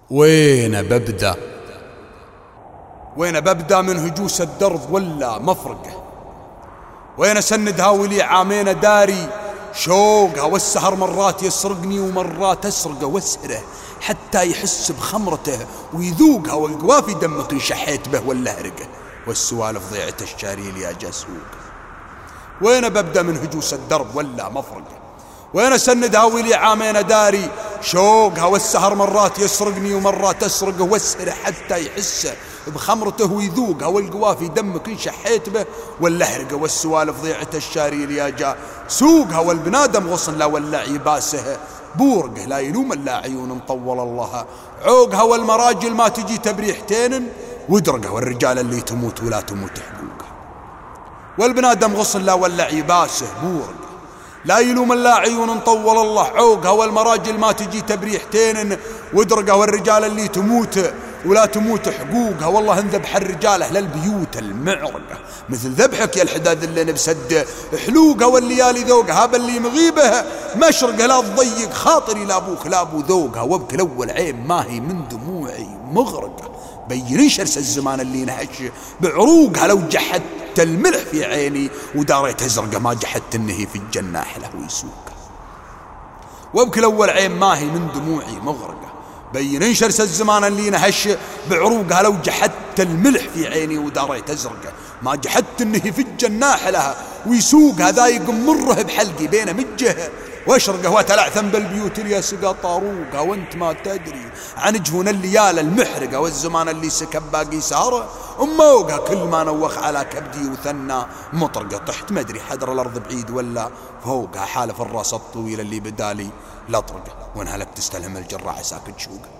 وين ببدأ؟ وين ببدأ من هجوس الدرب ولا مفرقه؟ وين اسند هاولي عامين داري شوقها، والسهر مرات يسرقني ومرات اسرقه واسهره حتى يحس بخمرته ويذوقها، والقوافي دمك ان شحيت به ولا هرقه، والسوالف ضيعة الشاريل يا جاسوق. وين ببدأ من هجوس الدرب ولا مفرقه؟ وين اسند هاولي عامين داري شوقها، والسهر مرات يسرقني ومرات اسرقه واسهره حتى يحس بخمرته ويذوقها، والقوافي دمك ان شحيت به ولا هرقه، والسوالف ضيعة الشاريل يا جا سوقها، والبنادم غصن لا ولا عباسه بورقه، لا يلوم الا عيون مطول الله عوقها، والمراجل ما تجي تبريحتين ودرقه، والرجال اللي تموت ولا تموت حقوقها، والبنادم غصن لا ولا عباسه بورقه، لا يلوم الا عيون طول الله عوقها، والمراجل ما تجي تبريحتين ودرقه، والرجال اللي تموت ولا تموت حقوقها. والله انذبح الرجال اهل البيوت المعرقه مثل ذبحك يا الحداد اللي نبسد حلوقها، والليالي ذوقها باللي مغيبه مشرقه، لا تضيق خاطري لا ابوك لا ابو ذوقها، وابكي الاول عين ماهي من دموعي مغرقه، بيني شرس الزمان اللي نهش بعروقها، لو جحدت الملح في عيني وداريت ازرقه ما جحدت انه في الجنه احله ويسوقها، وابكي الاول عين ماهي من دموعي مغرقه، بين شرس الزمان اللي نهش بعروقها، لو جحدت الملح في عيني وداريت ازرقه ما جحدت انه في الجناح لها ويسوقها، ذايق مره بحلقي بين مجه واشرقه، وتلعثم بالبيوت اللي سقى طاروقها، وانت ما تدري عن جفون الليالي المحرقه، والزمان اللي سكب باقي سهره اموقها، كل ما نوخ على كبدي وثنى مطرقه، طحت مدري حدر الارض بعيد ولا فوقها، حالف الراس الطويل اللي بدالي لطرقه، وانها لك تستلهم الجراح ساكت شوقه.